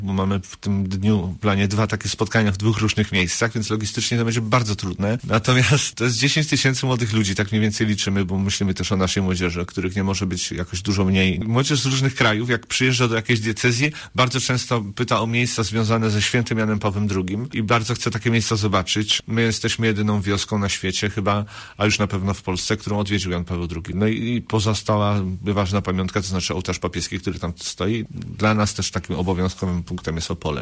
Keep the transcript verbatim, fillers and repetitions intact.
bo mamy w tym dniu w planie dwa takie spotkania w dwóch różnych miejscach, więc logistycznie to będzie bardzo trudne. Natomiast to jest dziesięć tysięcy młodych ludzi, tak mniej więcej liczymy, bo myślimy też o naszej młodzieży, o których nie może być jakoś dużo mniej. Młodzież z różnych krajów, jak przyjeżdża do jakiejś diecezji, bardzo często pyta o miejsca związane ze świętym Janem Pawłem drugim i bardzo chce takie miejsca zobaczyć. My jesteśmy jedyną wioską na świecie chyba, a już na pewno w Polsce, którą odwiedził Jan Paweł drugi. No i, i pozostała ważna pamiątka, to znaczy ołtarz papieski, który tam stoi. Dla nas też takim obowiązkowym punktem jest Opole.